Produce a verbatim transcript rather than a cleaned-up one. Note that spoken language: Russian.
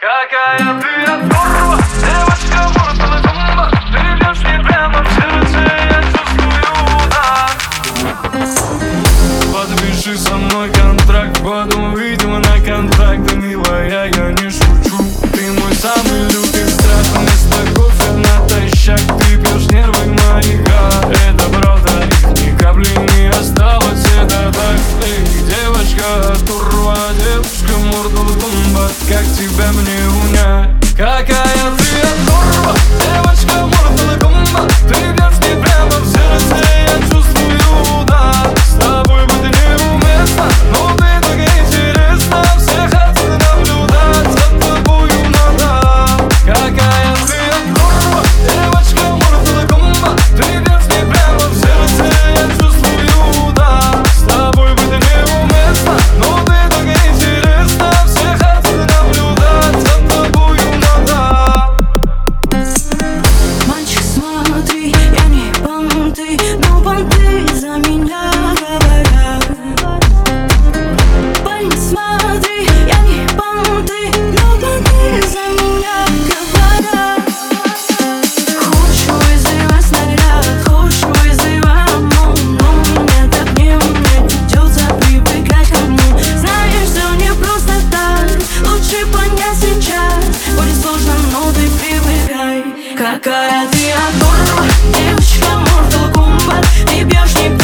Какая ты оторва, девочка, мордала гумба. Ты бьешь мне прямо в сердце, я чувствую удар. Подпиши со мной контракт, потом увидим на контракт. Да, милая, я не шучу, ты мой самый лютый страх. Вместо кофе натощак ты пьешь нервы маяка. Это правда, их ни капли не осталось, это так. Эй, девочка, оторва, девочка, мордала гумба. Как тебя мне унять? Какая ты оторва, девочка, мордала гумба. Ты бьешь мне прямо в сердце, я чувствую удар. С тобой быть неуместно, но ты так интересна. Всех отсюда наблюдать, за тобою надо. Какая ты оторва, девочка, мордала гумба. Ты бьешь мне прямо в сердце, я чувствую удар. С тобой быть неуместно, но ты так интересна. Всех отсюда наблюдать, за тобою надо. Мальчик, смотри, я не понты, но понты за меня говорят. Парень, смотри, я не понты, но понты за меня говорят. Хочешь вызывать снаряд, хочешь вызывать ОМОН, но мне так не умеет, придется привыкать к одному. Знаешь, все не просто так, лучше понять сейчас. Будет сложно, но ты привыкай. Какая ты оторва, девочка, мордала гумба. Ты бьешь не